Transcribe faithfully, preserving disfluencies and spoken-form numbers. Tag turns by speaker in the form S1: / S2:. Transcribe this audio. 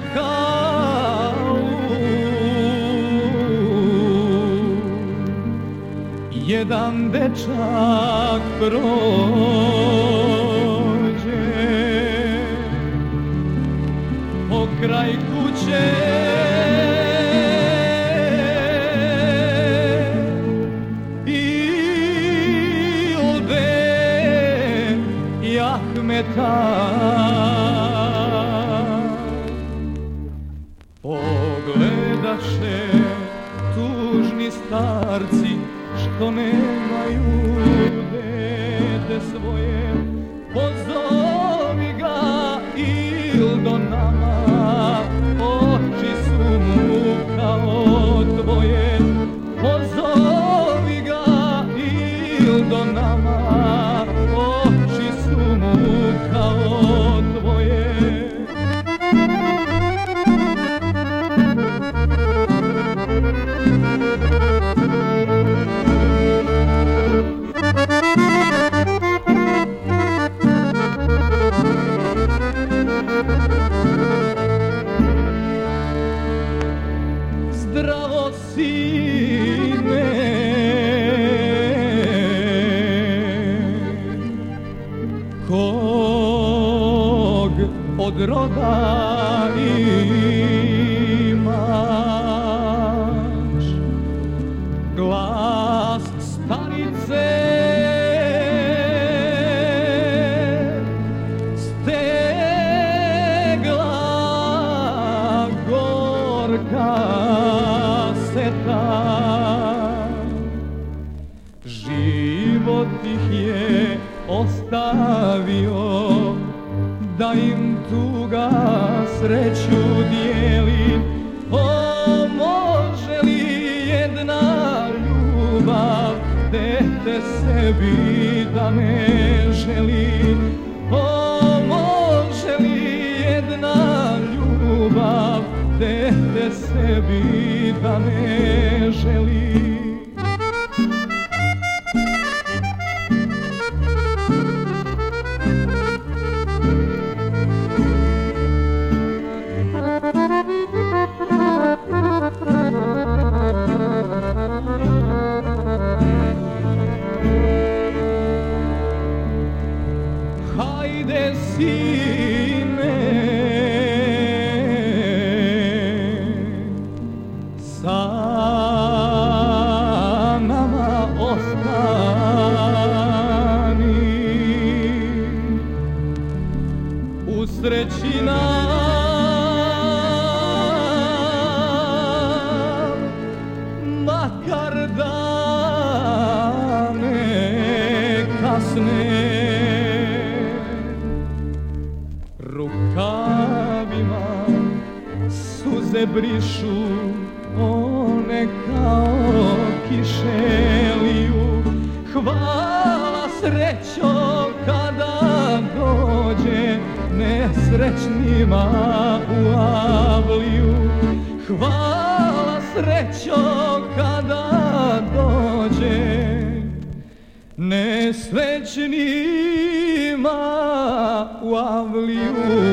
S1: kao jedan dečak prođe pokraj kuće pogledaše tužni starci što nemaju dete svoje, pozovi ga Ildo nama, oči su mu kao tvoje, pozovi ga Ildo nama, oči su mu kao tvoje. Zdravo sine, kog od roda imaš, glas starice stegla gorka seta, život ih je ostavio da im tuga sreću dijeli. O, može li jedna ljubav dete sebi da ne želi? O, može li jedna ljubav dete sebi da ne želi? Hajde sine, sa nama ostani, usreći nam makar dane kasne. Rukavima suze brišu, one kao kiše liju. Hvala srećo kada dođe nesrećnima u avliju. Hvala srećo kada dođe nesrećnima u avliju.